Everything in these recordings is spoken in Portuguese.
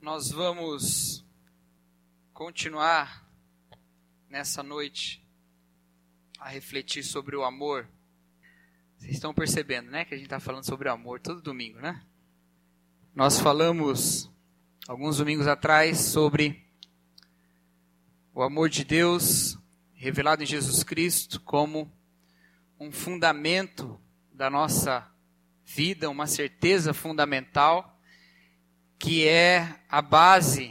Nós vamos continuar nessa noite a refletir sobre o amor. Vocês estão percebendo, né, que a gente está falando sobre amor todo domingo, né? Nós falamos alguns domingos atrás sobre o amor de Deus revelado em Jesus Cristo como um fundamento da nossa vida, uma certeza fundamental que é a base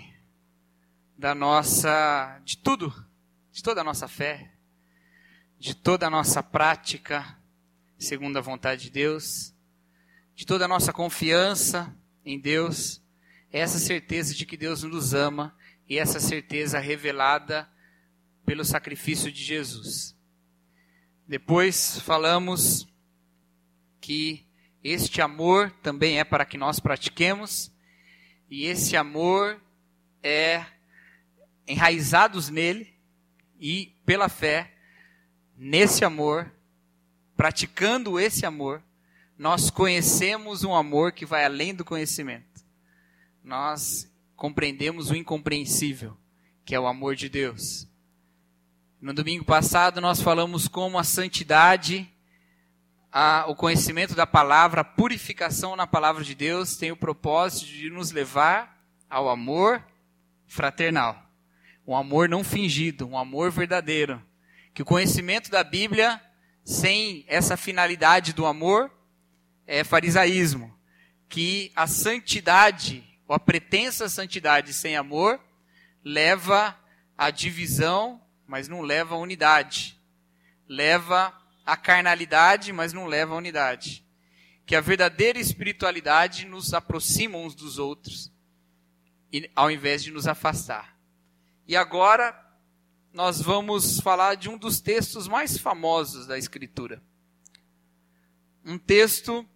de toda a nossa fé, de toda a nossa prática, segundo a vontade de Deus, de toda a nossa confiança em Deus, é essa certeza de que Deus nos ama e essa certeza revelada pelo sacrifício de Jesus. Depois falamos que este amor também é para que nós pratiquemos, e esse amor é enraizados nele e pela fé, nesse amor, praticando esse amor, nós conhecemos um amor que vai além do conhecimento. Nós compreendemos o incompreensível, que é o amor de Deus. No domingo passado nós falamos como a santidade, o conhecimento da palavra, a purificação na palavra de Deus tem o propósito de nos levar ao amor fraternal. Um amor não fingido, um amor verdadeiro. Que o conhecimento da Bíblia, sem essa finalidade do amor, é farisaísmo. Que a santidade, ou a pretensa santidade sem amor, leva à divisão, mas não leva à unidade. Leva à carnalidade, mas não leva à unidade. Que a verdadeira espiritualidade nos aproxima uns dos outros, ao invés de nos afastar. E agora nós vamos falar de um dos textos mais famosos da Escritura. Um texto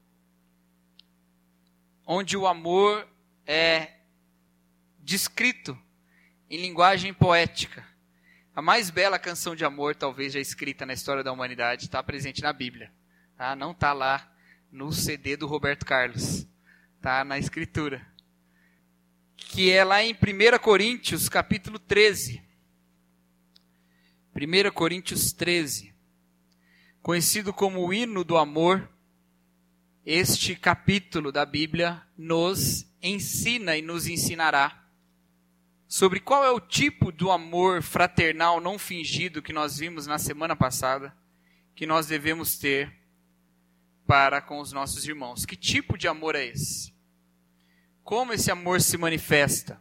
onde o amor é descrito em linguagem poética. A mais bela canção de amor, talvez já escrita na história da humanidade, está presente na Bíblia. Tá? Não está lá no CD do Roberto Carlos. Está na Escritura. Que é lá em 1 Coríntios, capítulo 13. 1 Coríntios 13. Conhecido como o hino do amor, este capítulo da Bíblia nos ensina e nos ensinará sobre qual é o tipo do amor fraternal não fingido que nós vimos na semana passada, que nós devemos ter para com os nossos irmãos. Que tipo de amor é esse? Como esse amor se manifesta?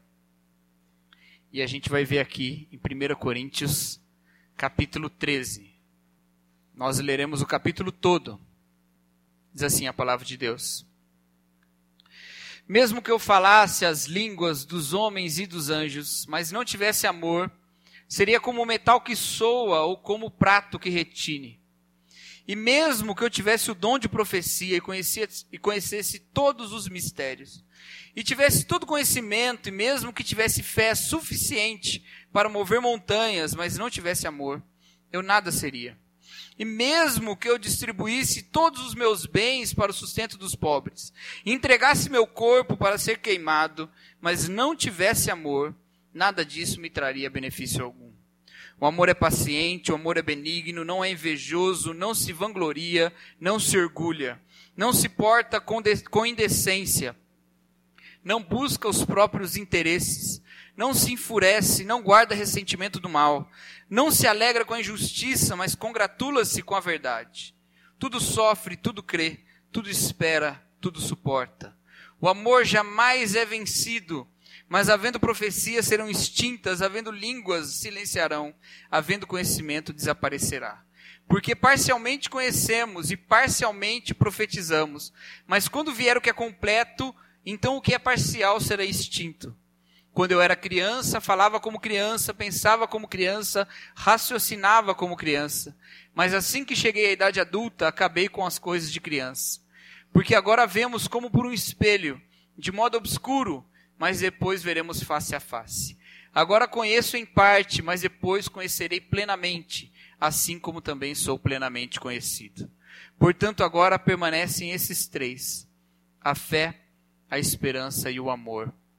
E a gente vai ver aqui em 1 Coríntios, capítulo 13. Nós leremos o capítulo todo. Diz assim a palavra de Deus. Mesmo que eu falasse as línguas dos homens e dos anjos, mas não tivesse amor, seria como o metal que soa ou como o prato que retine. E mesmo que eu tivesse o dom de profecia e conhecesse todos os mistérios, e tivesse todo conhecimento, e mesmo que tivesse fé suficiente para mover montanhas, mas não tivesse amor, eu nada seria. E mesmo que eu distribuísse todos os meus bens para o sustento dos pobres, e entregasse meu corpo para ser queimado, mas não tivesse amor, nada disso me traria benefício algum. O amor é paciente, o amor é benigno, não é invejoso, não se vangloria, não se orgulha, não se porta com indecência, não busca os próprios interesses, não se enfurece, não guarda ressentimento do mal, não se alegra com a injustiça, mas congratula-se com a verdade. Tudo sofre, tudo crê, tudo espera, tudo suporta. O amor jamais é vencido, mas havendo profecias serão extintas, havendo línguas silenciarão, havendo conhecimento desaparecerá. Porque parcialmente conhecemos e parcialmente profetizamos, mas quando vier o que é completo, então o que é parcial será extinto. Quando eu era criança, falava como criança, pensava como criança, raciocinava como criança. Mas assim que cheguei à idade adulta, acabei com as coisas de criança. Porque agora vemos como por um espelho, de modo obscuro, mas depois veremos face a face. Agora conheço em parte, mas depois conhecerei plenamente, assim como também sou plenamente conhecido. Portanto, agora permanecem esses três: a fé, a esperança e o amor.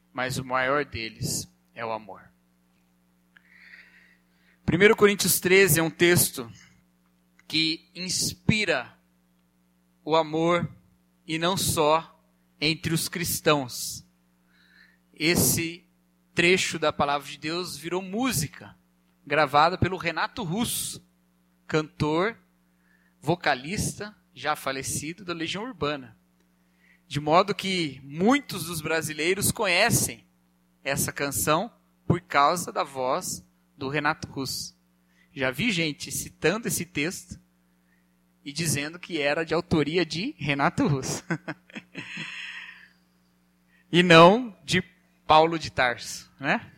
mas o maior deles é o amor. 1 Coríntios 13 é um texto que inspira o amor, e não só entre os cristãos. Esse trecho da palavra de Deus virou música, gravada pelo Renato Russo, cantor, vocalista, já falecido da Legião Urbana. De modo que muitos dos brasileiros conhecem essa canção por causa da voz do Renato Russo. Já vi gente citando esse texto e dizendo que era de autoria de Renato Russo. E não de Paulo de Tarso, né?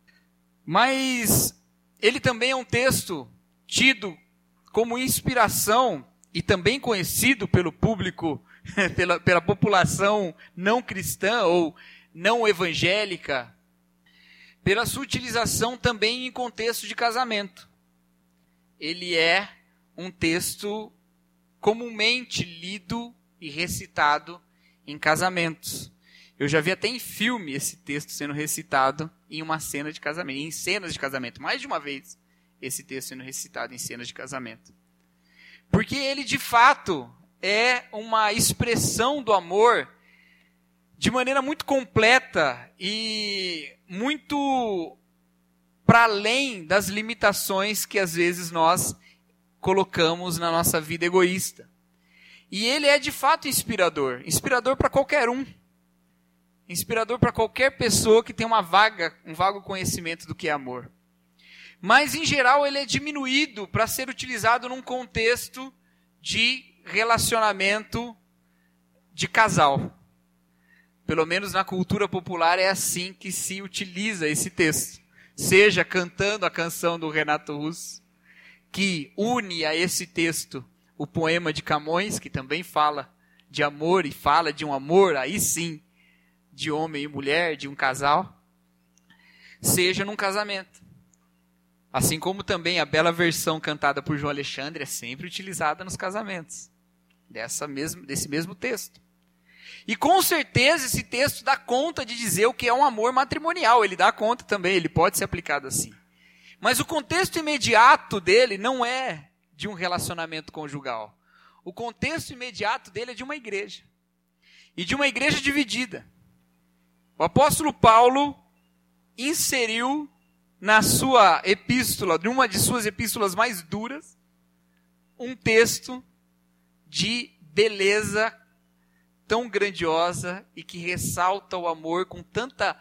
Mas ele também é um texto tido como inspiração e também conhecido pelo público, pela população não cristã ou não evangélica, pela sua utilização também em contexto de casamento. Ele é um texto comumente lido e recitado em casamentos. Eu já vi até em filme esse texto sendo recitado em uma cena de casamento, em cenas de casamento. Mais de uma vez esse texto sendo recitado em cenas de casamento. Porque ele, de fato, é uma expressão do amor de maneira muito completa e muito para além das limitações que às vezes nós colocamos na nossa vida egoísta. E ele é de fato inspirador. Inspirador para qualquer um. Inspirador para qualquer pessoa que tem um vago conhecimento do que é amor. Mas, em geral, ele é diminuído para ser utilizado num contexto de relacionamento de casal. Pelo menos na cultura popular é assim que se utiliza esse texto. Seja cantando a canção do Renato Russo, que une a esse texto o poema de Camões, que também fala de amor e fala de um amor, aí sim, de homem e mulher, de um casal, seja num casamento. Assim como também a bela versão cantada por João Alexandre é sempre utilizada nos casamentos, desse mesmo texto. E com certeza esse texto dá conta de dizer o que é um amor matrimonial, ele dá conta também, ele pode ser aplicado assim. Mas o contexto imediato dele não é de um relacionamento conjugal. O contexto imediato dele é de uma igreja. E de uma igreja dividida. O apóstolo Paulo inseriu na sua epístola, numa de suas epístolas mais duras, um texto de beleza tão grandiosa e que ressalta o amor com tanta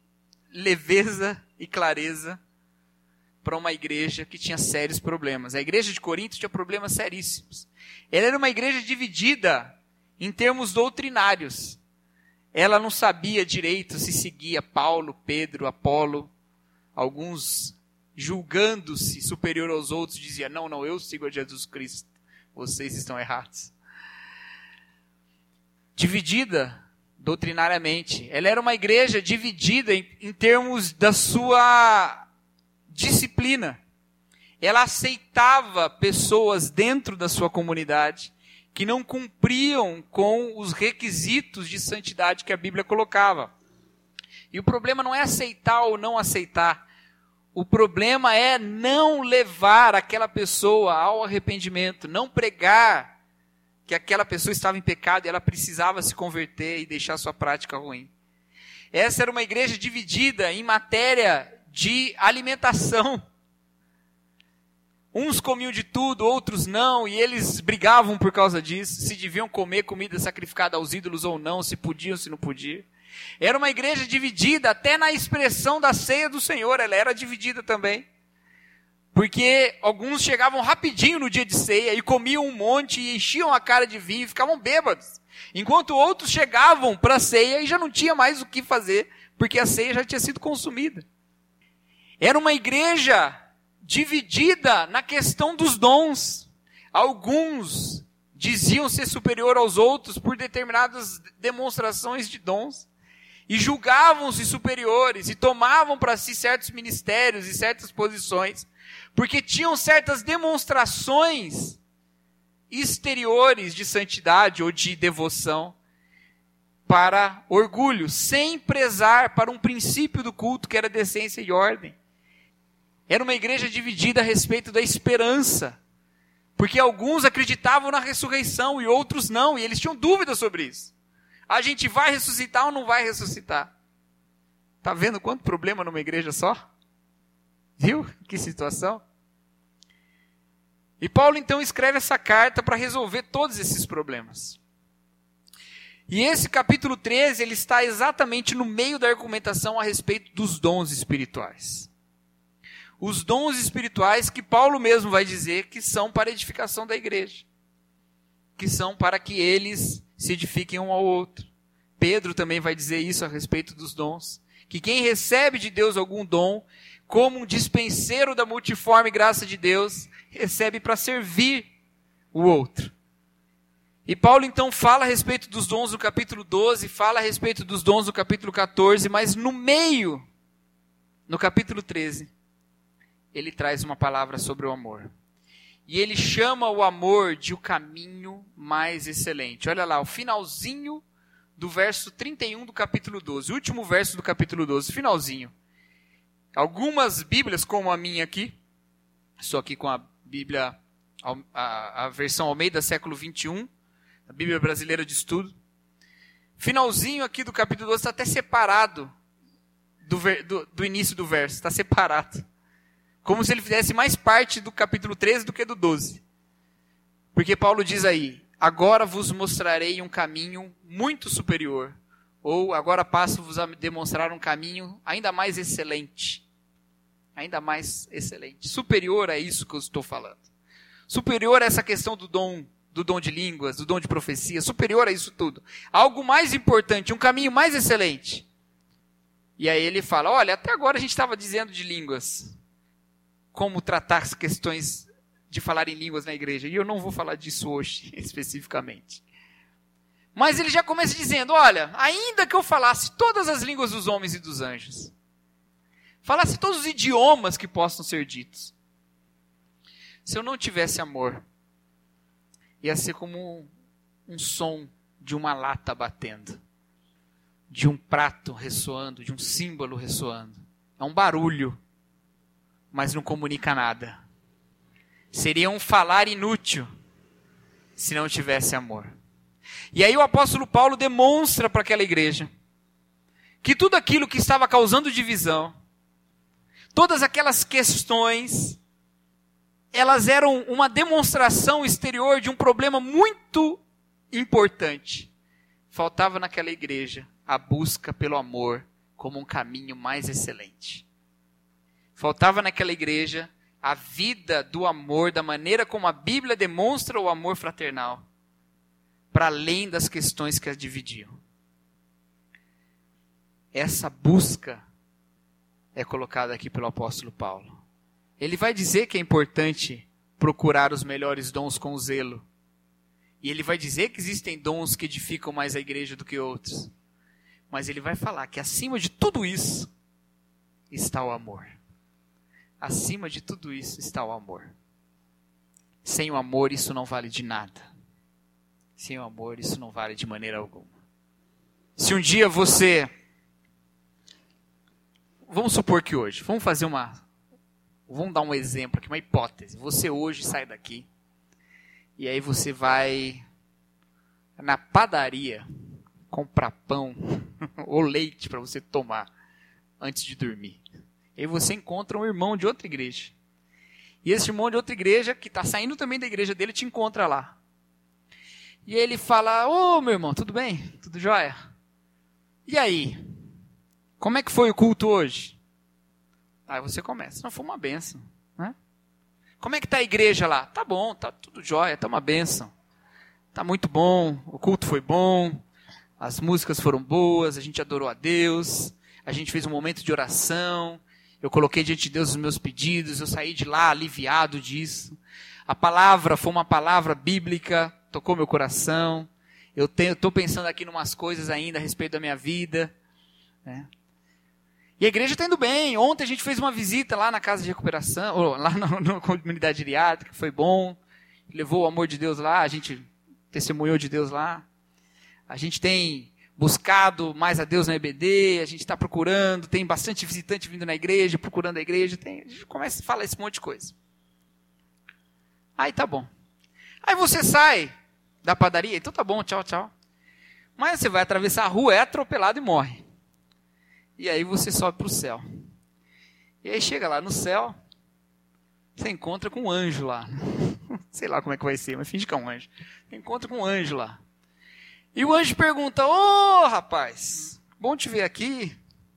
leveza e clareza para uma igreja que tinha sérios problemas. A igreja de Corinto tinha problemas seríssimos. Ela era uma igreja dividida em termos doutrinários. Ela não sabia direito se seguia Paulo, Pedro, Apolo. Alguns, julgando-se superior aos outros, diziam, não, eu sigo a Jesus Cristo. Vocês estão errados. Dividida doutrinariamente. Ela era uma igreja dividida em termos da sua disciplina. Ela aceitava pessoas dentro da sua comunidade que não cumpriam com os requisitos de santidade que a Bíblia colocava. E o problema não é aceitar ou não aceitar. O problema é não levar aquela pessoa ao arrependimento, não pregar que aquela pessoa estava em pecado e ela precisava se converter e deixar sua prática ruim. Essa era uma igreja dividida em matéria de alimentação. Uns comiam de tudo, outros não, e eles brigavam por causa disso, se deviam comer comida sacrificada aos ídolos ou não, se podiam, se não podiam. Era uma igreja dividida até na expressão da ceia do Senhor, ela era dividida também. Porque alguns chegavam rapidinho no dia de ceia e comiam um monte e enchiam a cara de vinho e ficavam bêbados. Enquanto outros chegavam para a ceia e já não tinha mais o que fazer, porque a ceia já tinha sido consumida. Era uma igreja dividida na questão dos dons. Alguns diziam ser superior aos outros por determinadas demonstrações de dons. E julgavam-se superiores e tomavam para si certos ministérios e certas posições, porque tinham certas demonstrações exteriores de santidade ou de devoção, para orgulho, sem prezar para um princípio do culto que era decência e ordem. Era uma igreja dividida a respeito da esperança, porque alguns acreditavam na ressurreição e outros não, e eles tinham dúvidas sobre isso. A gente vai ressuscitar ou não vai ressuscitar? Está vendo quanto problema numa igreja só? Viu? Que situação? E Paulo então escreve essa carta para resolver todos esses problemas. E esse capítulo 13, ele está exatamente no meio da argumentação a respeito dos dons espirituais. Os dons espirituais que Paulo mesmo vai dizer que são para a edificação da igreja. Que são para que eles se edifiquem um ao outro. Pedro também vai dizer isso a respeito dos dons. Que quem recebe de Deus algum dom, como um dispenseiro da multiforme graça de Deus, recebe para servir o outro. E Paulo então fala a respeito dos dons no capítulo 12, fala a respeito dos dons no capítulo 14, mas no meio, no capítulo 13, ele traz uma palavra sobre o amor. E ele chama o amor de o caminho mais excelente. Olha lá, o finalzinho do verso 31 do capítulo 12, o último verso do capítulo 12, finalzinho. Algumas Bíblias, como a minha aqui, estou aqui com a Bíblia, a versão Almeida, século 21, a Bíblia Brasileira de Estudo. Finalzinho aqui do capítulo 12 está até separado do início do verso, está separado. Como se ele fizesse mais parte do capítulo 13 do que do 12. Porque Paulo diz aí, agora vos mostrarei um caminho muito superior, ou agora passo-vos a demonstrar um caminho ainda mais excelente. Ainda mais excelente. Superior a isso que eu estou falando. Superior a essa questão do dom de línguas, do dom de profecia, superior a isso tudo. Algo mais importante, um caminho mais excelente. E aí ele fala, olha, até agora a gente estava dizendo de línguas, como tratar as questões de falar em línguas na igreja, e eu não vou falar disso hoje, especificamente. Mas ele já começa dizendo, olha, ainda que eu falasse todas as línguas dos homens e dos anjos, falasse todos os idiomas que possam ser ditos, se eu não tivesse amor, ia ser como um som de uma lata batendo, de um prato ressoando, de um símbolo ressoando. É um barulho, mas não comunica nada. Seria um falar inútil, se não tivesse amor. E aí o apóstolo Paulo demonstra para aquela igreja que tudo aquilo que estava causando divisão, todas aquelas questões, elas eram uma demonstração exterior de um problema muito importante. Faltava naquela igreja a busca pelo amor como um caminho mais excelente. Faltava naquela igreja a vida do amor, da maneira como a Bíblia demonstra o amor fraternal, para além das questões que as dividiam. Essa busca é colocada aqui pelo apóstolo Paulo. Ele vai dizer que é importante procurar os melhores dons com zelo. E ele vai dizer que existem dons que edificam mais a igreja do que outros. Mas ele vai falar que acima de tudo isso está o amor. Acima de tudo isso está o amor. Sem o amor isso não vale de nada. Sem o amor isso não vale de maneira alguma. Se um dia você... Vamos supor que hoje, vamos dar um exemplo aqui, uma hipótese. Você hoje sai daqui e aí você vai na padaria comprar pão ou leite para você tomar antes de dormir. E aí você encontra um irmão de outra igreja. E esse irmão de outra igreja, que está saindo também da igreja dele, te encontra lá. E ele fala, ô meu irmão, tudo bem? Tudo jóia? E aí? Como é que foi o culto hoje? Aí você começa, não, foi uma bênção, né? Como é que está a igreja lá? Tá bom, tá tudo jóia, tá uma bênção. Tá muito bom, o culto foi bom, as músicas foram boas, a gente adorou a Deus, a gente fez um momento de oração, eu coloquei diante de Deus os meus pedidos, eu saí de lá aliviado disso. A palavra foi uma palavra bíblica, tocou meu coração, eu estou pensando aqui em umas coisas ainda a respeito da minha vida, né? E a igreja está indo bem. Ontem a gente fez uma visita lá na casa de recuperação, ou lá na comunidade geriátrica, foi bom. Levou o amor de Deus lá, a gente testemunhou de Deus lá. A gente tem buscado mais a Deus na EBD, a gente está procurando, tem bastante visitante vindo na igreja, procurando a igreja, a gente começa a falar esse monte de coisa. Aí tá bom. Aí você sai da padaria, então tá bom, tchau, tchau. Mas você vai atravessar a rua, é atropelado e morre. E aí você sobe para o céu. E aí chega lá no céu, você encontra com um anjo lá. Sei lá como é que vai ser, mas finge que é um anjo. Você encontra com um anjo lá. E o anjo pergunta, ô rapaz, bom te ver aqui.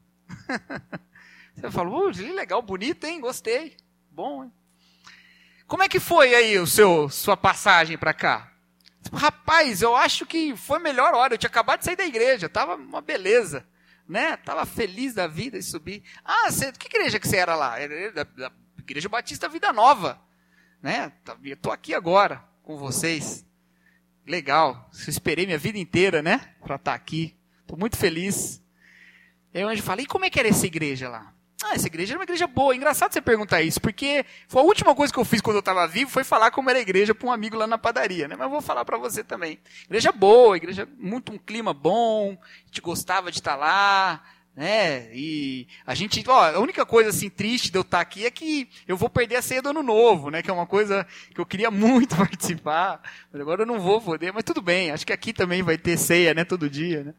Você fala, legal, bonito, hein, gostei. Bom, hein? Como é que foi aí sua passagem para cá? Rapaz, eu acho que foi a melhor hora, eu tinha acabado de sair da igreja, estava uma beleza, né? Tava feliz da vida e subi. Que igreja que você era lá? Era da Igreja Batista Vida Nova, né? Eu estou aqui agora com vocês. Legal, eu esperei minha vida inteira, né? Para estar aqui, estou muito feliz. Aí o anjo fala, e como é que era essa igreja lá? Essa igreja era uma igreja boa. Engraçado você perguntar isso, porque foi a última coisa que eu fiz quando eu estava vivo, foi falar como era a igreja para um amigo lá na padaria, né? Mas eu vou falar para você também. Igreja boa, igreja muito um clima bom, a gente gostava de estar lá, né? E a gente, a única coisa assim triste de eu estar aqui é que eu vou perder a ceia do Ano Novo, né? Que é uma coisa que eu queria muito participar, mas agora eu não vou poder, mas tudo bem, acho que aqui também vai ter ceia, né? Todo dia, né?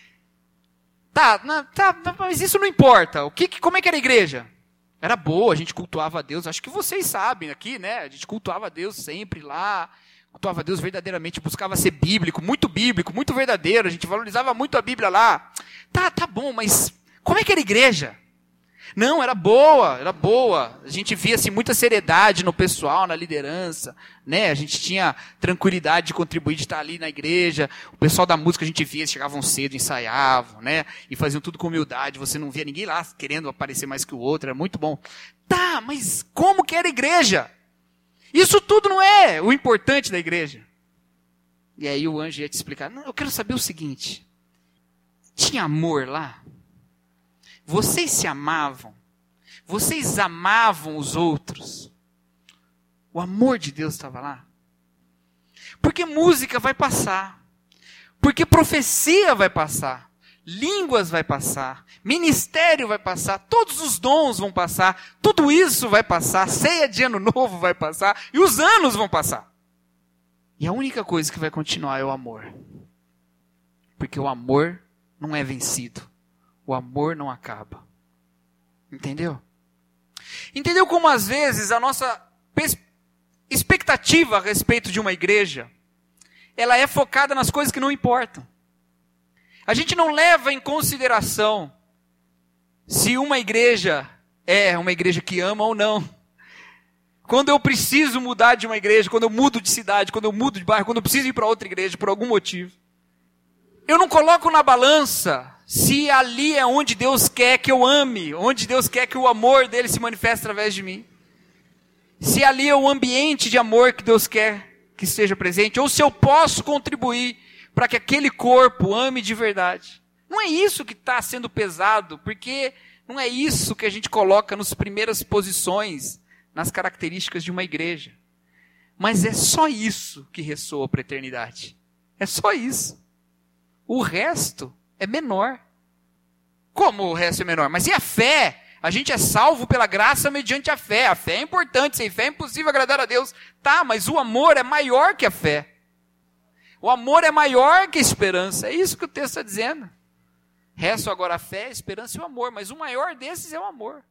Tá, mas isso não importa. Como é que era a igreja? Era boa, a gente cultuava a Deus. Acho que vocês sabem aqui, né? A gente cultuava a Deus sempre lá. Cultuava a Deus verdadeiramente, buscava ser bíblico, muito verdadeiro. A gente valorizava muito a Bíblia lá. Tá bom, mas como é que era a igreja? Não, era boa. A gente via assim, muita seriedade no pessoal, na liderança, né? A gente tinha tranquilidade de contribuir, de estar ali na igreja. O pessoal da música a gente via, eles chegavam cedo, ensaiavam, né? E faziam tudo com humildade. Você não via ninguém lá querendo aparecer mais que o outro, era muito bom. Tá, mas como que era a igreja? Isso tudo não é o importante da igreja. E aí o anjo ia te explicar, não, eu quero saber o seguinte, tinha amor lá? Vocês se amavam? Vocês amavam os outros? O amor de Deus estava lá? Porque música vai passar. Porque profecia vai passar. Línguas vai passar. Ministério vai passar. Todos os dons vão passar. Tudo isso vai passar. Ceia de Ano Novo vai passar. E os anos vão passar. E a única coisa que vai continuar é o amor. Porque o amor não é vencido. O amor não acaba. Entendeu? Entendeu como às vezes a nossa expectativa a respeito de uma igreja, ela é focada nas coisas que não importam. A gente não leva em consideração se uma igreja é uma igreja que ama ou não. Quando eu preciso mudar de uma igreja, quando eu mudo de cidade, quando eu mudo de bairro, quando eu preciso ir para outra igreja por algum motivo, eu não coloco na balança se ali é onde Deus quer que eu ame, onde Deus quer que o amor dele se manifeste através de mim. Se ali é o ambiente de amor que Deus quer que esteja presente, ou se eu posso contribuir para que aquele corpo ame de verdade. Não é isso que está sendo pesado, porque não é isso que a gente coloca nas primeiras posições, nas características de uma igreja. Mas é só isso que ressoa para a eternidade. É só isso. O resto é menor. Como o resto é menor? Mas e a fé? A gente é salvo pela graça mediante a fé. A fé é importante, sem fé é impossível agradar a Deus. Tá, mas o amor é maior que a fé. O amor é maior que a esperança. É isso que o texto está dizendo. Restam agora a fé, a esperança e o amor. Mas o maior desses é o amor.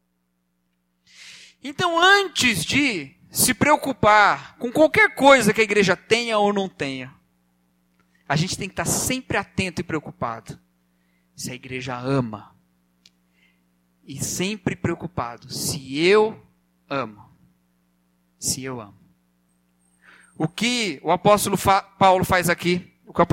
Então, antes de se preocupar com qualquer coisa que a igreja tenha ou não tenha, a gente tem que estar sempre atento e preocupado se a igreja ama. E sempre preocupado se eu amo. Se eu amo. O que o apóstolo Paulo faz aqui,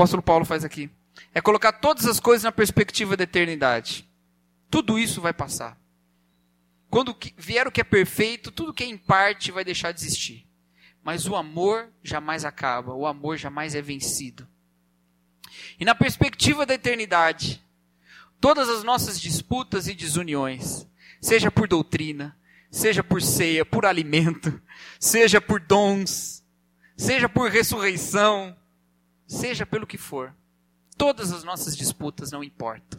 é colocar todas as coisas na perspectiva da eternidade. Tudo isso vai passar. Quando vier o que é perfeito, tudo que é em parte vai deixar de existir. Mas o amor jamais acaba, o amor jamais é vencido. E na perspectiva da eternidade, todas as nossas disputas e desuniões, seja por doutrina, seja por ceia, por alimento, seja por dons, seja por ressurreição, seja pelo que for, Todas as nossas disputas não importam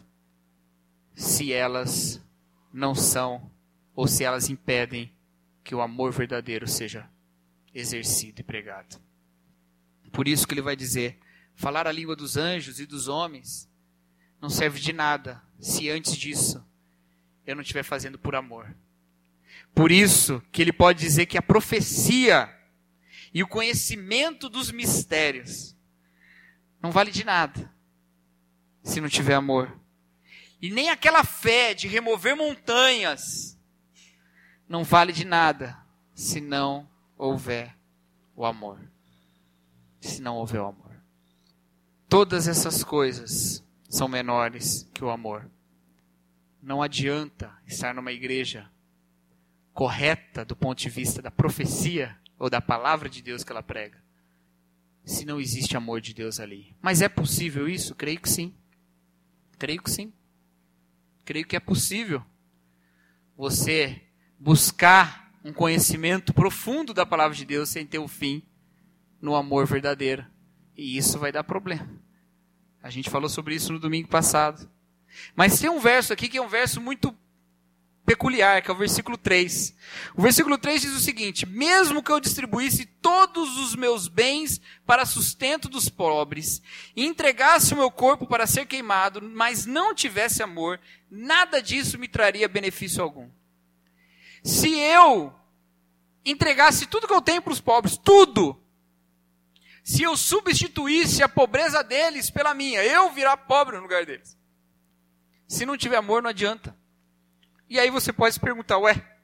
se elas não são ou se elas impedem que o amor verdadeiro seja exercido e pregado. Por isso que ele vai dizer, falar a língua dos anjos e dos homens não serve de nada se antes disso eu não estiver fazendo por amor. Por isso que ele pode dizer que a profecia e o conhecimento dos mistérios não vale de nada se não tiver amor. E nem aquela fé de remover montanhas não vale de nada se não houver o amor. Se não houver o amor. Todas essas coisas são menores que o amor. Não adianta estar numa igreja correta do ponto de vista da profecia ou da palavra de Deus que ela prega, se não existe amor de Deus ali. Mas é possível isso? Creio que sim. Creio que sim. Creio que é possível você buscar um conhecimento profundo da palavra de Deus sem ter o fim no amor verdadeiro. E isso vai dar problema. A gente falou sobre isso no domingo passado. Mas tem um verso aqui que é um verso muito peculiar, que é o versículo 3. O versículo 3 diz o seguinte: mesmo que eu distribuísse todos os meus bens para sustento dos pobres, e entregasse o meu corpo para ser queimado, mas não tivesse amor, nada disso me traria benefício algum. Se eu entregasse tudo que eu tenho para os pobres, tudo, se eu substituísse a pobreza deles pela minha, eu virar pobre no lugar deles. Se não tiver amor, não adianta. E aí você pode se perguntar,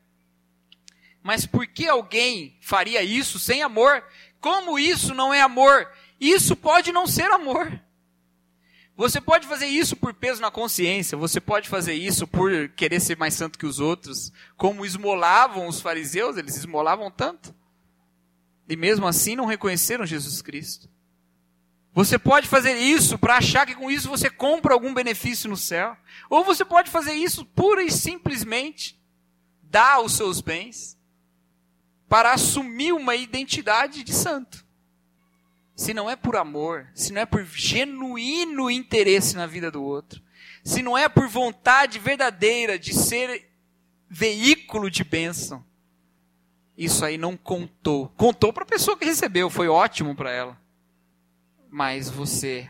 mas por que alguém faria isso sem amor? Como isso não é amor? Isso pode não ser amor. Você pode fazer isso por peso na consciência, você pode fazer isso por querer ser mais santo que os outros, como esmolavam os fariseus, eles esmolavam tanto. E mesmo assim não reconheceram Jesus Cristo. Você pode fazer isso para achar que com isso você compra algum benefício no céu. Ou você pode fazer isso pura e simplesmente dar os seus bens para assumir uma identidade de santo. Se não é por amor, se não é por genuíno interesse na vida do outro, se não é por vontade verdadeira de ser veículo de bênção, isso aí não contou. Contou para a pessoa que recebeu, foi ótimo para ela. Mas você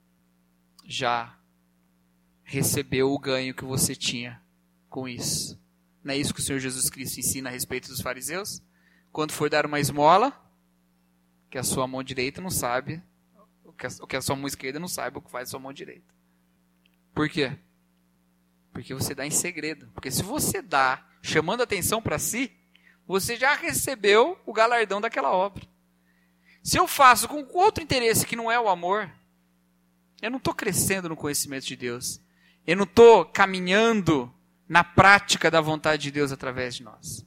já recebeu o ganho que você tinha com isso. Não é isso que o Senhor Jesus Cristo ensina a respeito dos fariseus? Quando for dar uma esmola, que a sua mão direita não sabe, o que a sua mão esquerda não sabe o que faz a sua mão direita. Por quê? Porque você dá em segredo. Porque se você dá chamando atenção para si, você já recebeu o galardão daquela obra. Se eu faço com outro interesse que não é o amor, eu não estou crescendo no conhecimento de Deus. Eu não estou caminhando na prática da vontade de Deus através de nós.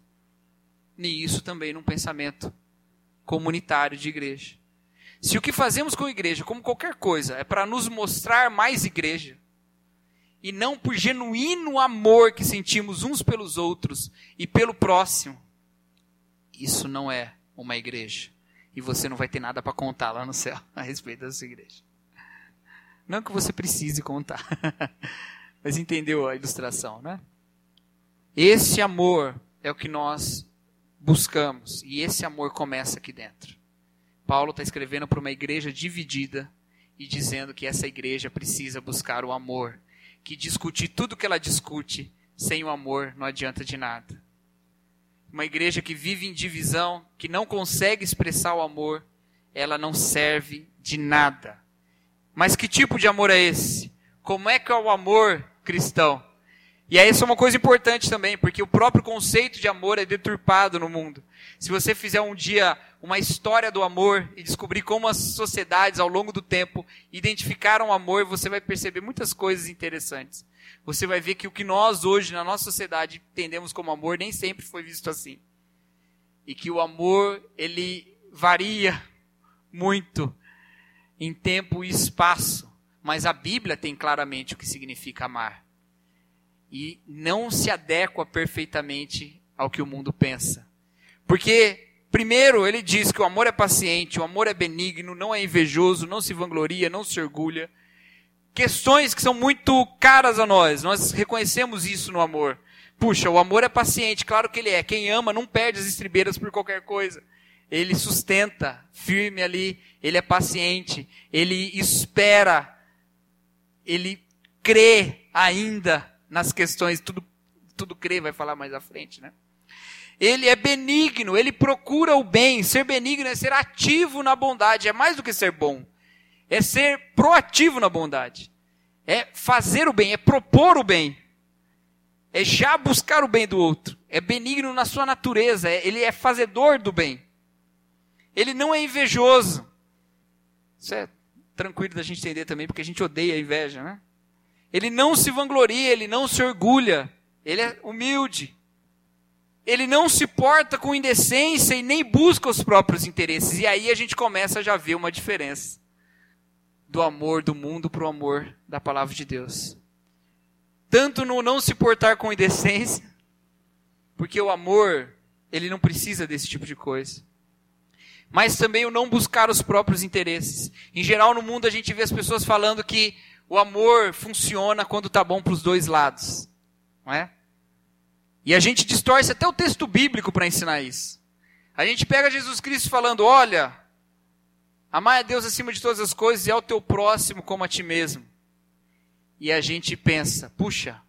E isso também num pensamento comunitário de igreja. Se o que fazemos com a igreja, como qualquer coisa, é para nos mostrar mais igreja, e não por genuíno amor que sentimos uns pelos outros e pelo próximo, isso não é uma igreja. E você não vai ter nada para contar lá no céu a respeito da sua igreja. Não que você precise contar. Mas entendeu a ilustração, né? Esse amor é o que nós buscamos. E esse amor começa aqui dentro. Paulo está escrevendo para uma igreja dividida e dizendo que essa igreja precisa buscar o amor. Que discutir tudo que ela discute sem o amor não adianta de nada. Uma igreja que vive em divisão, que não consegue expressar o amor, ela não serve de nada. Mas que tipo de amor é esse? Como é que é o amor cristão? E aí isso é uma coisa importante também, porque o próprio conceito de amor é deturpado no mundo. Se você fizer um dia uma história do amor e descobrir como as sociedades ao longo do tempo identificaram o amor, você vai perceber muitas coisas interessantes. Você vai ver que o que nós hoje na nossa sociedade entendemos como amor nem sempre foi visto assim. E que o amor, ele varia muito em tempo e espaço. Mas a Bíblia tem claramente o que significa amar. E não se adequa perfeitamente ao que o mundo pensa. Porque, primeiro, ele diz que o amor é paciente, o amor é benigno, não é invejoso, não se vangloria, não se orgulha. questões que são muito caras a nós. Nós reconhecemos isso no amor. Puxa, o amor é paciente, claro que ele é. Quem ama não perde as estribeiras por qualquer coisa. Ele sustenta firme ali, ele é paciente, ele espera, ele crê ainda nas questões, tudo crê, vai falar mais à frente, né? Ele é benigno, ele procura o bem. Ser benigno é ser ativo na bondade, é mais do que ser bom. É ser proativo na bondade. É fazer o bem, é propor o bem. É já buscar o bem do outro. É benigno na sua natureza, ele é fazedor do bem. Ele não é invejoso. Isso é tranquilo da gente entender também, porque a gente odeia a inveja, né? Ele não se vangloria, ele não se orgulha. Ele é humilde. Ele não se porta com indecência e nem busca os próprios interesses. E aí a gente começa a já ver uma diferença do amor do mundo para o amor da palavra de Deus. Tanto no não se portar com indecência, porque o amor, ele não precisa desse tipo de coisa. Mas também o não buscar os próprios interesses. Em geral, no mundo a gente vê as pessoas falando que o amor funciona quando está bom para os dois lados. Não é? E a gente distorce até o texto bíblico para ensinar isso. A gente pega Jesus Cristo falando, olha, amar a Deus acima de todas as coisas e ao teu próximo como a ti mesmo. E a gente pensa, puxa,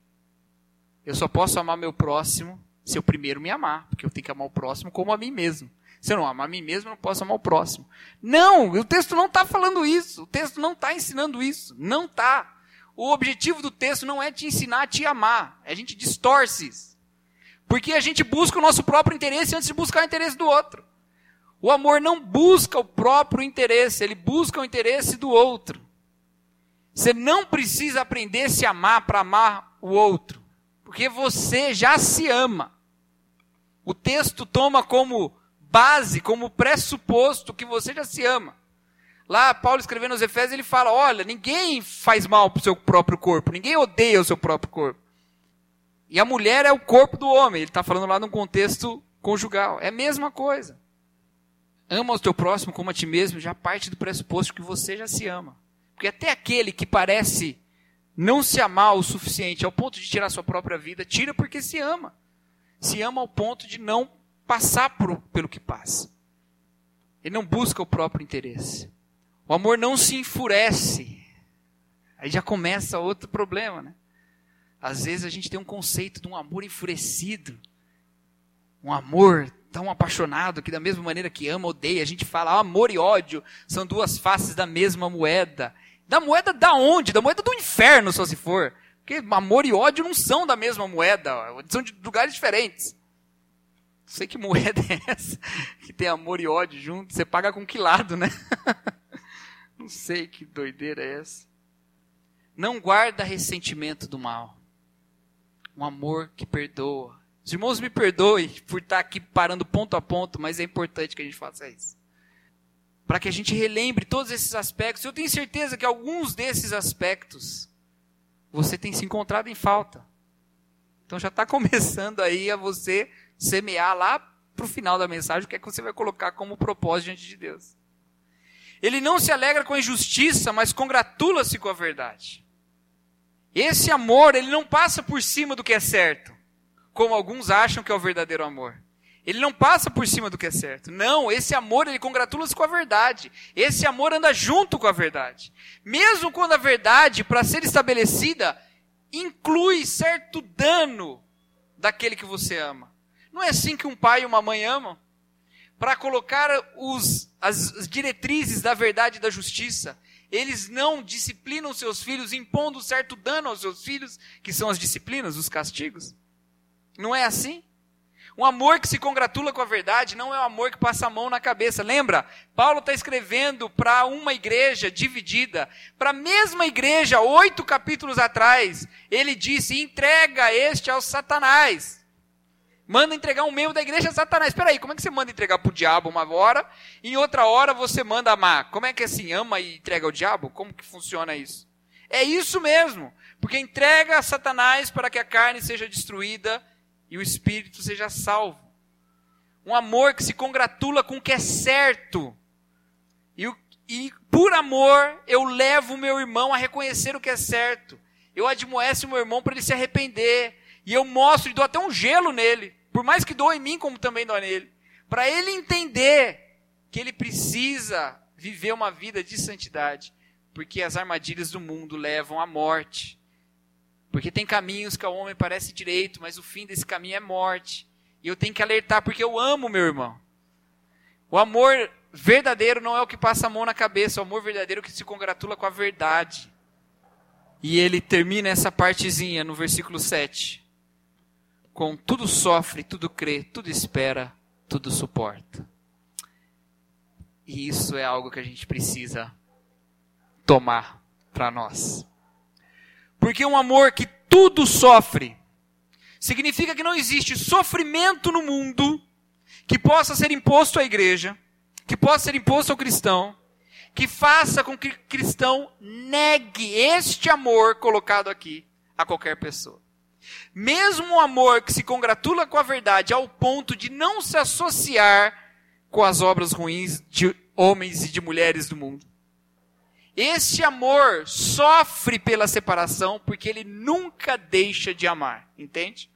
eu só posso amar meu próximo se eu primeiro me amar, porque eu tenho que amar o próximo como a mim mesmo. Se eu não amar a mim mesmo, eu não posso amar o próximo. Não, o texto não está falando isso, o texto não está ensinando isso, não está. O objetivo do texto não é te ensinar a te amar, a gente distorce isso. Porque a gente busca o nosso próprio interesse antes de buscar o interesse do outro. O amor não busca o próprio interesse, ele busca o interesse do outro. Você não precisa aprender a se amar para amar o outro, porque você já se ama. O texto toma como base, como pressuposto que você já se ama. Lá, Paulo escrevendo aos Efésios, ele fala, olha, ninguém faz mal para o seu próprio corpo, ninguém odeia o seu próprio corpo. E a mulher é o corpo do homem, ele está falando lá num contexto conjugal. É a mesma coisa. Ama o teu próximo como a ti mesmo, já parte do pressuposto que você já se ama. Porque até aquele que parece não se amar o suficiente ao ponto de tirar sua própria vida, tira porque se ama. Se ama ao ponto de não passar pelo que passa. Ele não busca o próprio interesse. O amor não se enfurece. Aí já começa outro problema, né? Às vezes a gente tem um conceito de um amor enfurecido. Um amor tão apaixonado que da mesma maneira que ama, odeia. A gente fala, amor e ódio são duas faces da mesma moeda. Da moeda da onde? Da moeda do inferno, só se for. Porque amor e ódio não são da mesma moeda. São de lugares diferentes. Não sei que moeda é essa que tem amor e ódio junto. Você paga com que lado, né? Não sei que doideira é essa. Não guarda ressentimento do mal. Um amor que perdoa. Os irmãos me perdoem por estar aqui parando ponto a ponto, mas é importante que a gente faça isso. Para que a gente relembre todos esses aspectos. Eu tenho certeza que alguns desses aspectos você tem se encontrado em falta. Então já está começando aí a você semear lá para o final da mensagem o que é que você vai colocar como propósito diante de Deus. Ele não se alegra com a injustiça, mas congratula-se com a verdade. Esse amor, ele não passa por cima do que é certo, como alguns acham que é o verdadeiro amor. Ele não passa por cima do que é certo. Não, esse amor, ele congratula-se com a verdade. Esse amor anda junto com a verdade. Mesmo quando a verdade, para ser estabelecida, inclui certo dano daquele que você ama. Não é assim que um pai e uma mãe amam? Para colocar as diretrizes da verdade e da justiça, eles não disciplinam seus filhos, impondo certo dano aos seus filhos, que são as disciplinas, os castigos. Não é assim? Um amor que se congratula com a verdade não é um amor que passa a mão na cabeça. Lembra? Paulo está escrevendo para uma igreja dividida. Para a mesma igreja, 8 capítulos atrás, ele disse, entrega este ao Satanás. Manda entregar um membro da igreja a Satanás. Espera aí, como é que você manda entregar para o diabo uma hora, e em outra hora você manda amar? Como é que é assim, ama e entrega ao diabo? Como que funciona isso? É isso mesmo, porque entrega a Satanás para que a carne seja destruída e o espírito seja salvo. Um amor que se congratula com o que é certo. E por amor, eu levo o meu irmão a reconhecer o que é certo. Eu admoesto o meu irmão para ele se arrepender. E eu mostro e dou até um gelo nele. Por mais que doa em mim, como também doa nele. Para ele entender que ele precisa viver uma vida de santidade. Porque as armadilhas do mundo levam à morte. Porque tem caminhos que ao homem parece direito, mas o fim desse caminho é morte. E eu tenho que alertar, porque eu amo meu irmão. O amor verdadeiro não é o que passa a mão na cabeça. O amor verdadeiro é o que se congratula com a verdade. E ele termina essa partezinha no versículo 7. Com tudo sofre, tudo crê, tudo espera, tudo suporta. E isso é algo que a gente precisa tomar para nós. Porque um amor que tudo sofre, significa que não existe sofrimento no mundo que possa ser imposto à igreja, que possa ser imposto ao cristão, que faça com que o cristão negue este amor colocado aqui a qualquer pessoa. Mesmo um amor que se congratula com a verdade ao ponto de não se associar com as obras ruins de homens e de mulheres do mundo. Este amor sofre pela separação porque ele nunca deixa de amar, entende?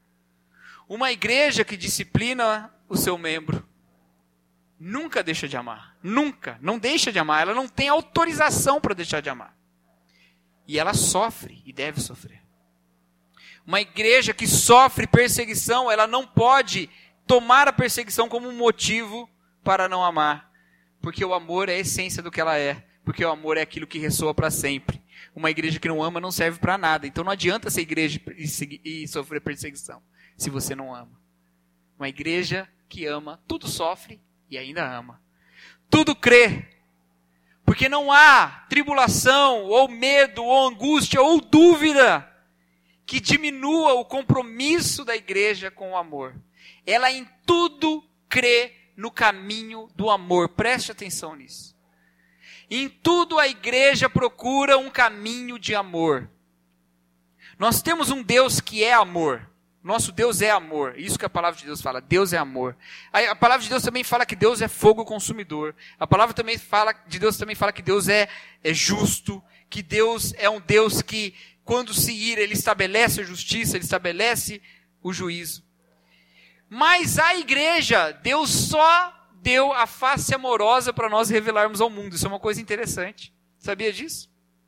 Uma igreja que disciplina o seu membro nunca deixa de amar, nunca, não deixa de amar, ela não tem autorização para deixar de amar. E ela sofre e deve sofrer. Uma igreja que sofre perseguição, ela não pode tomar a perseguição como um motivo para não amar, porque o amor é a essência do que ela é. Porque o amor é aquilo que ressoa para sempre. Uma igreja que não ama não serve para nada. Então não adianta ser igreja e sofrer perseguição, se você não ama. Uma igreja que ama, tudo sofre e ainda ama. Tudo crê. Porque não há tribulação, ou medo, ou angústia, ou dúvida que diminua o compromisso da igreja com o amor. Ela em tudo crê no caminho do amor. Preste atenção nisso. Em tudo a igreja procura um caminho de amor. Nós temos um Deus que é amor. Nosso Deus é amor. Isso que a palavra de Deus fala. Deus é amor. A palavra de Deus também fala que Deus é fogo consumidor. A palavra de Deus também fala que Deus é justo. Que Deus é um Deus que, quando se ira, ele estabelece a justiça, ele estabelece o juízo. Mas a igreja, Deus só deu a face amorosa para nós revelarmos ao mundo. Isso é uma coisa interessante. Sabia disso?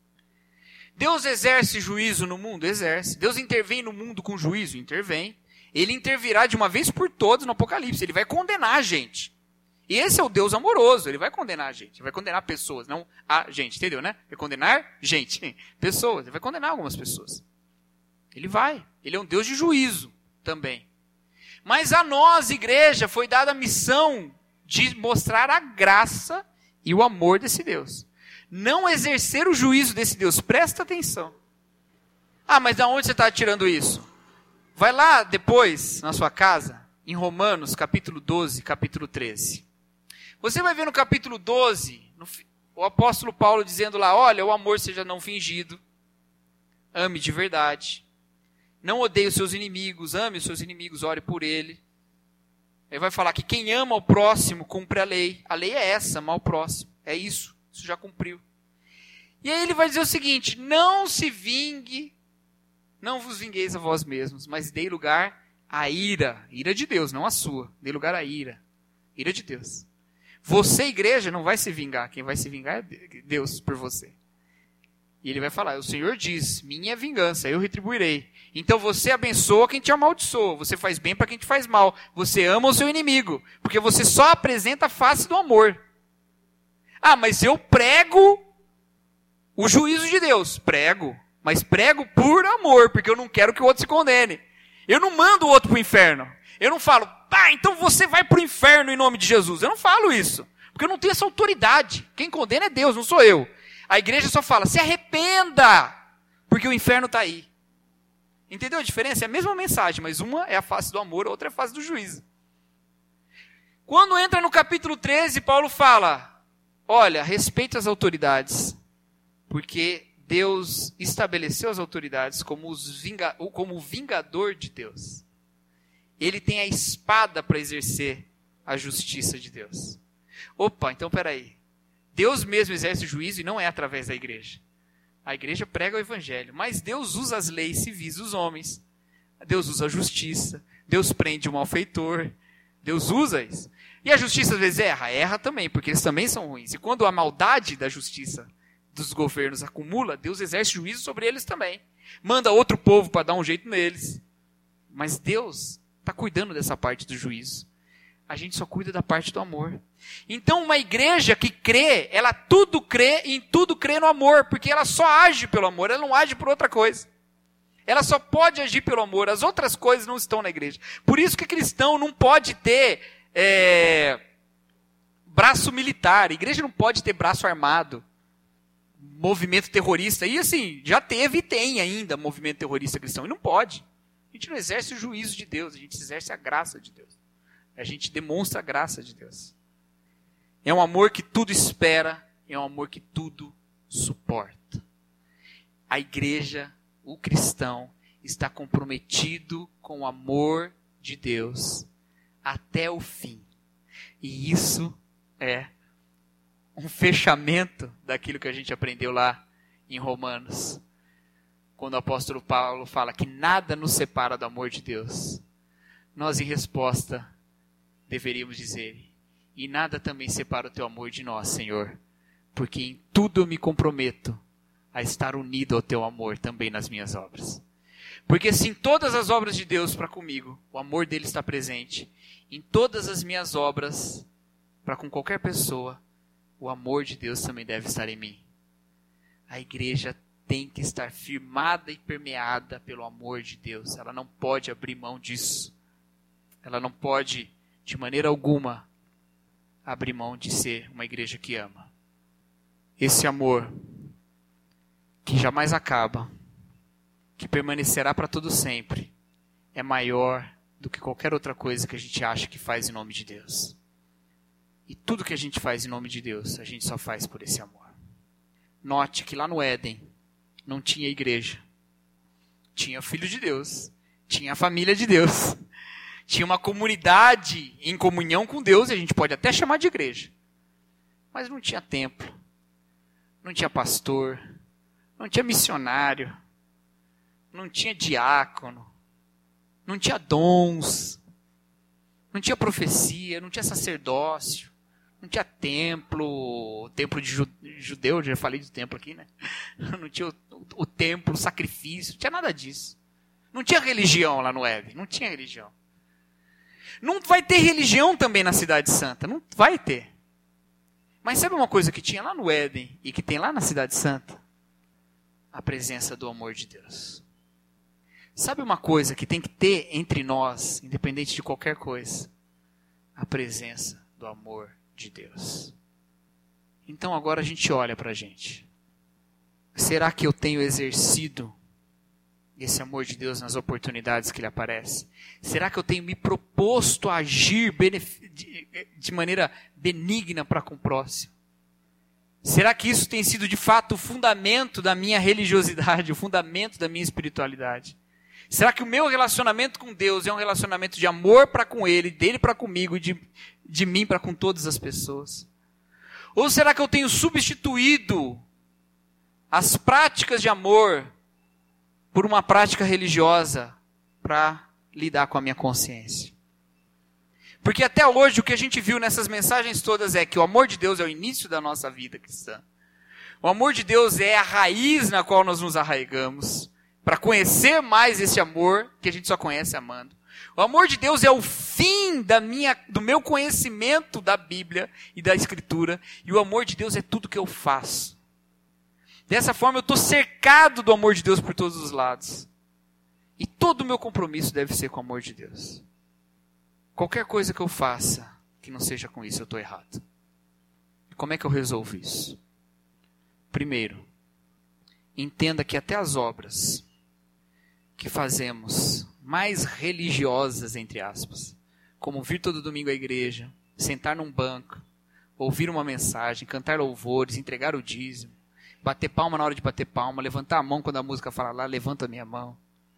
Deus exerce juízo no mundo? Exerce. Deus intervém no mundo com juízo? Intervém. Ele intervirá de uma vez por todas no Apocalipse. Ele vai condenar a gente. E esse é o Deus amoroso. Ele vai condenar a gente. Ele vai condenar pessoas, não a gente. Entendeu, né? Vai condenar gente. Pessoas. Ele vai condenar algumas pessoas. Ele vai. Ele é um Deus de juízo também. Mas a nós, igreja, foi dada a missão de mostrar a graça e o amor desse Deus. Não exercer o juízo desse Deus. Presta atenção. Ah, mas de onde você está tirando isso? Vai lá depois, na sua casa, em Romanos, capítulo 12, capítulo 13. Você vai ver no capítulo 12, o apóstolo Paulo dizendo lá, olha, o amor seja não fingido, ame de verdade, não odeie os seus inimigos, ame os seus inimigos, ore por ele. Ele vai falar que quem ama o próximo cumpre a lei. A lei é essa, amar o próximo. É isso. Isso já cumpriu. E aí ele vai dizer o seguinte, não se vingue, não vos vingueis a vós mesmos, mas dei lugar à ira. Ira de Deus, não a sua. Dei lugar à ira. Ira de Deus. Você, igreja, não vai se vingar. Quem vai se vingar é Deus por você. E ele vai falar, o Senhor diz, minha é vingança, eu retribuirei. Então você abençoa quem te amaldiçoa, você faz bem para quem te faz mal, você ama o seu inimigo, porque você só apresenta a face do amor. Ah, mas eu prego o juízo de Deus. Prego, mas prego por amor, porque eu não quero que o outro se condene. Eu não mando o outro para o inferno. Eu não falo, então você vai para o inferno em nome de Jesus. Eu não falo isso, porque eu não tenho essa autoridade. Quem condena é Deus, não sou eu. A igreja só fala, se arrependa, porque o inferno está aí. Entendeu a diferença? É a mesma mensagem, mas uma é a face do amor, a outra é a face do juízo. Quando entra no capítulo 13, Paulo fala, olha, respeita as autoridades, porque Deus estabeleceu as autoridades como o vingador de Deus. Ele tem a espada para exercer a justiça de Deus. Opa, então peraí. Deus mesmo exerce o juízo e não é através da igreja. A igreja prega o evangelho, mas Deus usa as leis civis dos homens. Deus usa a justiça. Deus prende o malfeitor. Deus usa isso. E a justiça às vezes erra também, porque eles também são ruins. E quando a maldade da justiça dos governos acumula, Deus exerce juízo sobre eles também. Manda outro povo para dar um jeito neles. Mas Deus está cuidando dessa parte do juízo. A gente só cuida da parte do amor. Então uma igreja que crê, ela tudo crê e em tudo crê no amor, porque ela só age pelo amor, ela não age por outra coisa. Ela só pode agir pelo amor, as outras coisas não estão na igreja. Por isso que cristão não pode ter braço militar, a igreja não pode ter braço armado, movimento terrorista, e assim, já teve e tem ainda movimento terrorista cristão, e não pode. A gente não exerce o juízo de Deus, a gente exerce a graça de Deus. A gente demonstra a graça de Deus. É um amor que tudo espera, é um amor que tudo suporta. A igreja, o cristão, está comprometido com o amor de Deus até o fim. E isso é um fechamento daquilo que a gente aprendeu lá em Romanos. Quando o apóstolo Paulo fala que nada nos separa do amor de Deus. Nós, em resposta, deveríamos dizer: e nada também separa o teu amor de nós, Senhor, porque em tudo eu me comprometo a estar unido ao teu amor também nas minhas obras. Porque se em todas as obras de Deus para comigo, o amor dele está presente, em todas as minhas obras para com qualquer pessoa, o amor de Deus também deve estar em mim. A igreja tem que estar firmada e permeada pelo amor de Deus. Ela não pode abrir mão disso. Ela não pode, de maneira alguma, abrir mão de ser uma igreja que ama. Esse amor que jamais acaba, que permanecerá para todo sempre, é maior do que qualquer outra coisa que a gente acha que faz em nome de Deus. E tudo que a gente faz em nome de Deus, a gente só faz por esse amor. Note que lá no Éden não tinha igreja. Tinha o Filho de Deus, tinha a família de Deus, tinha uma comunidade em comunhão com Deus, e a gente pode até chamar de igreja. Mas não tinha templo, não tinha pastor, não tinha missionário, não tinha diácono, não tinha dons, não tinha profecia, não tinha sacerdócio, não tinha templo de judeu, já falei do templo aqui, né? Não tinha o templo, o sacrifício, não tinha nada disso. Não tinha religião lá no Éden, não tinha religião. Não vai ter religião também na Cidade Santa, não vai ter. Mas sabe uma coisa que tinha lá no Éden e que tem lá na Cidade Santa? A presença do amor de Deus. Sabe uma coisa que tem que ter entre nós, independente de qualquer coisa? A presença do amor de Deus. Então agora a gente olha para a gente. Será que eu tenho exercido esse amor de Deus nas oportunidades que Ele aparece? Será que eu tenho me proposto a agir de maneira benigna para com o próximo? Será que isso tem sido de fato o fundamento da minha religiosidade, o fundamento da minha espiritualidade? Será que o meu relacionamento com Deus é um relacionamento de amor para com Ele, dele para comigo e de mim para com todas as pessoas? Ou será que eu tenho substituído as práticas de amor por uma prática religiosa para lidar com a minha consciência? Porque até hoje o que a gente viu nessas mensagens todas é que o amor de Deus é o início da nossa vida cristã. O amor de Deus é a raiz na qual nós nos arraigamos para conhecer mais esse amor que a gente só conhece amando. O amor de Deus é o fim do meu conhecimento da Bíblia e da Escritura. E o amor de Deus é tudo que eu faço. Dessa forma eu estou cercado do amor de Deus por todos os lados. E todo o meu compromisso deve ser com o amor de Deus. Qualquer coisa que eu faça que não seja com isso, eu estou errado. E como é que eu resolvo isso? Primeiro, entenda que até as obras que fazemos mais religiosas, entre aspas, como vir todo domingo à igreja, sentar num banco, ouvir uma mensagem, cantar louvores, entregar o dízimo, bater palma na hora de bater palma, levantar a mão quando a música fala lá, levanta a minha mão.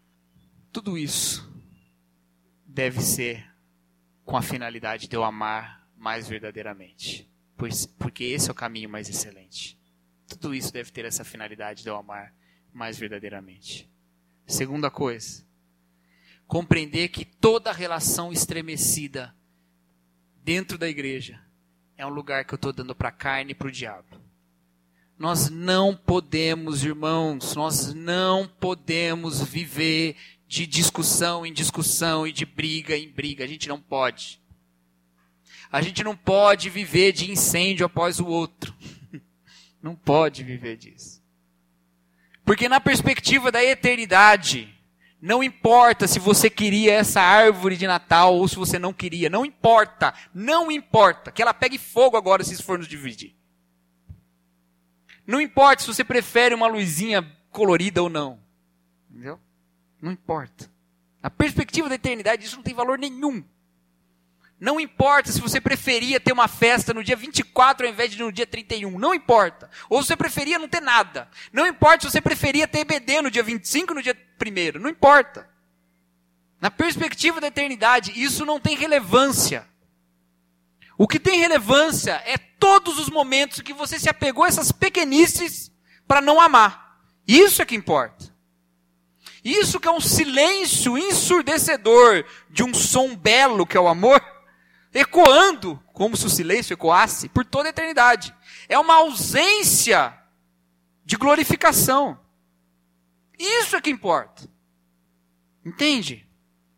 Tudo isso deve ser com a finalidade de eu amar mais verdadeiramente. porque esse é o caminho mais excelente. Tudo isso deve ter essa finalidade de eu amar mais verdadeiramente. Segunda coisa, compreender que toda relação estremecida dentro da igreja é um lugar que eu estou dando para a carne e para o diabo. Nós não podemos, irmãos, nós não podemos viver de discussão em discussão e de briga em briga. A gente não pode. A gente não pode viver de incêndio após o outro. Não pode viver disso. Porque na perspectiva da eternidade, não importa se você queria essa árvore de Natal ou se você não queria. Não importa. Não importa. Que ela pegue fogo agora se isso for nos dividir. Não importa se você prefere uma luzinha colorida ou não. Entendeu? Não importa. Na perspectiva da eternidade, isso não tem valor nenhum. Não importa se você preferia ter uma festa no dia 24 ao invés de no dia 31. Não importa. Ou se você preferia não ter nada. Não importa se você preferia ter EBD no dia 25 ou no dia 1º. Não importa. Na perspectiva da eternidade, isso não tem relevância. O que tem relevância é todos os momentos que você se apegou a essas pequenices para não amar. Isso é que importa. Isso que é um silêncio ensurdecedor de um som belo que é o amor, ecoando, como se o silêncio ecoasse, por toda a eternidade. É uma ausência de glorificação. Isso é que importa. Entende?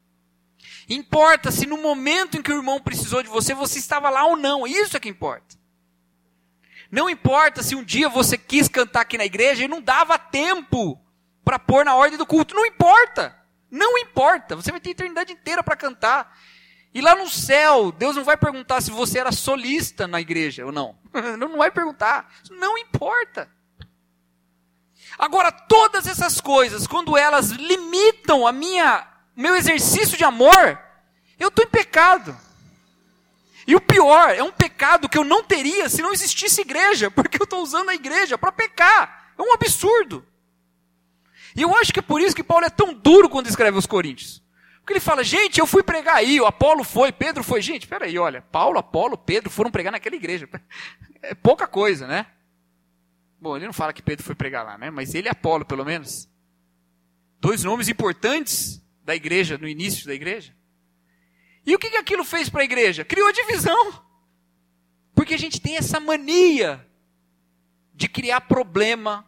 Importa se no momento em que o irmão precisou de você, você estava lá ou não. Isso é que importa. Não importa se um dia você quis cantar aqui na igreja e não dava tempo para pôr na ordem do culto. Não importa. Não importa. Você vai ter a eternidade inteira para cantar. E lá no céu, Deus não vai perguntar se você era solista na igreja ou não. Não vai perguntar. Isso não importa. Agora, todas essas coisas, quando elas limitam meu exercício de amor, eu estou em pecado. E o pior, é um pecado que eu não teria se não existisse igreja, porque eu estou usando a igreja para pecar. É um absurdo. E eu acho que é por isso que Paulo é tão duro quando escreve aos Coríntios. Porque ele fala, gente, eu fui pregar aí, o Apolo foi, Pedro foi. Gente, peraí, olha, Paulo, Apolo, Pedro foram pregar naquela igreja. É pouca coisa, né? Bom, ele não fala que Pedro foi pregar lá, né? Mas ele e Apolo, pelo menos. 2 nomes importantes da igreja, no início da igreja. E o que aquilo fez para a igreja? Criou divisão. Porque a gente tem essa mania de criar problema,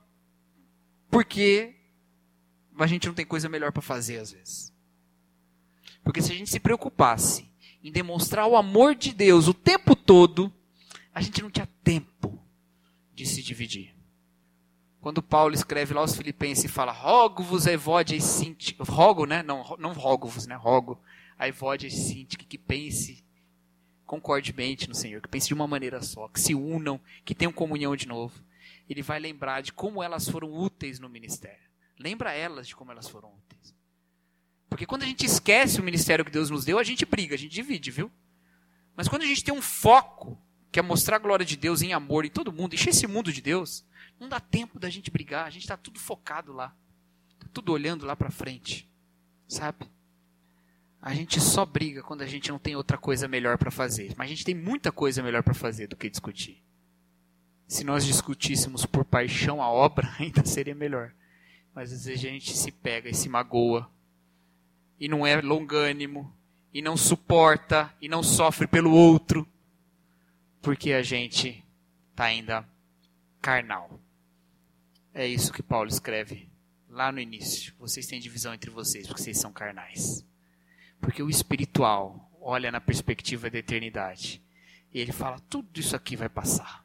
porque a gente não tem coisa melhor para fazer às vezes. Porque se a gente se preocupasse em demonstrar o amor de Deus o tempo todo, a gente não tinha tempo de se dividir. Quando Paulo escreve lá aos Filipenses e fala, rogo-vos a Evódia e Sintique, rogo, né? Não rogo-vos, né? Rogo a Evódia e Sintique que pense concordemente no Senhor, que pense de uma maneira só, que se unam, que tenham comunhão de novo. Ele vai lembrar de como elas foram úteis no ministério. Lembra elas de como elas foram úteis. Porque quando a gente esquece o ministério que Deus nos deu, a gente briga, a gente divide, viu? Mas quando a gente tem um foco, que é mostrar a glória de Deus em amor em todo mundo, encher esse mundo de Deus, não dá tempo da gente brigar, a gente está tudo focado lá. Está tudo olhando lá para frente, sabe? A gente só briga quando a gente não tem outra coisa melhor para fazer. Mas a gente tem muita coisa melhor para fazer do que discutir. Se nós discutíssemos por paixão a obra, ainda seria melhor. Mas às vezes a gente se pega e se magoa, e não é longânimo, e não suporta, e não sofre pelo outro, porque a gente está ainda carnal. É isso que Paulo escreve lá no início. Vocês têm divisão entre vocês, porque vocês são carnais. Porque o espiritual olha na perspectiva da eternidade, e ele fala, tudo isso aqui vai passar.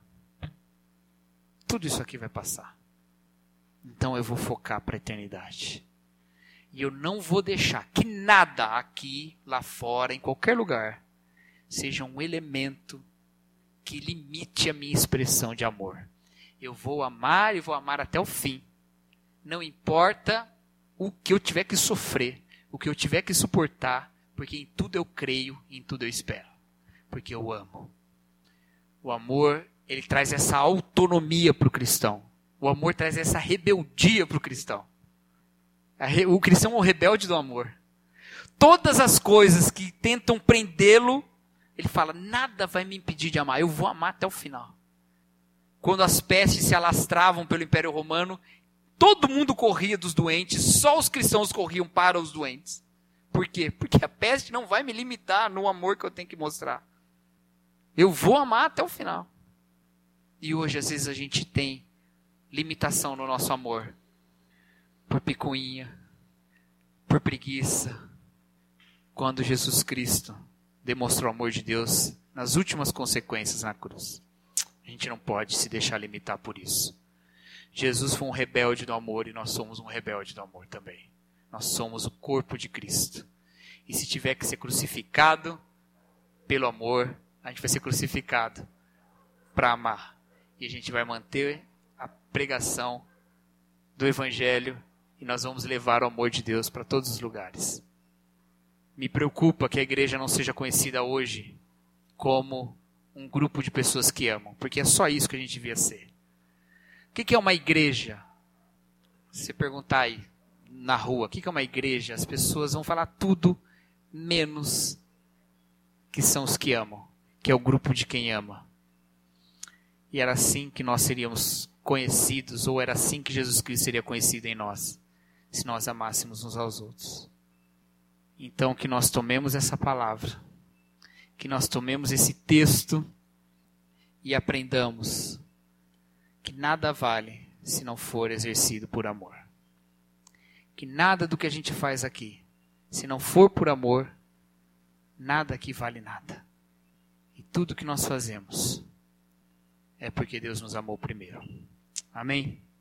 Tudo isso aqui vai passar. Então eu vou focar para a eternidade. E eu não vou deixar que nada aqui, lá fora, em qualquer lugar, seja um elemento que limite a minha expressão de amor. Eu vou amar e vou amar até o fim. Não importa o que eu tiver que sofrer, o que eu tiver que suportar, porque em tudo eu creio, em tudo eu espero. Porque eu amo. O amor, ele traz essa autonomia para o cristão. O amor traz essa rebeldia para o cristão. O cristão é o rebelde do amor. Todas as coisas que tentam prendê-lo Ele fala, nada vai me impedir de amar, eu vou amar até o final. Quando as pestes se alastravam pelo Império Romano, todo mundo corria dos doentes, só os cristãos corriam para os doentes. Por quê? Porque a peste não vai me limitar no amor que eu tenho que mostrar. Eu vou amar até o final. E hoje, às vezes, a gente tem limitação no nosso amor. Por picuinha, por preguiça. Quando Jesus Cristo demonstrou o amor de Deus nas últimas consequências na cruz. A gente não pode se deixar limitar por isso. Jesus foi um rebelde do amor e nós somos um rebelde do amor também. Nós somos o corpo de Cristo. E se tiver que ser crucificado pelo amor, a gente vai ser crucificado para amar. E a gente vai manter a pregação do Evangelho e nós vamos levar o amor de Deus para todos os lugares. Me preocupa que a igreja não seja conhecida hoje como um grupo de pessoas que amam, porque é só isso que a gente devia ser. O que é uma igreja? Se você perguntar aí na rua, o que é uma igreja? As pessoas vão falar tudo menos que são os que amam, que é o grupo de quem ama. E era assim que nós seríamos conhecidos, ou era assim que Jesus Cristo seria conhecido em nós, se nós amássemos uns aos outros. Então que nós tomemos essa palavra, que nós tomemos esse texto e aprendamos que nada vale se não for exercido por amor. Que nada do que a gente faz aqui, se não for por amor, nada aqui vale nada. E tudo que nós fazemos é porque Deus nos amou primeiro. Amém?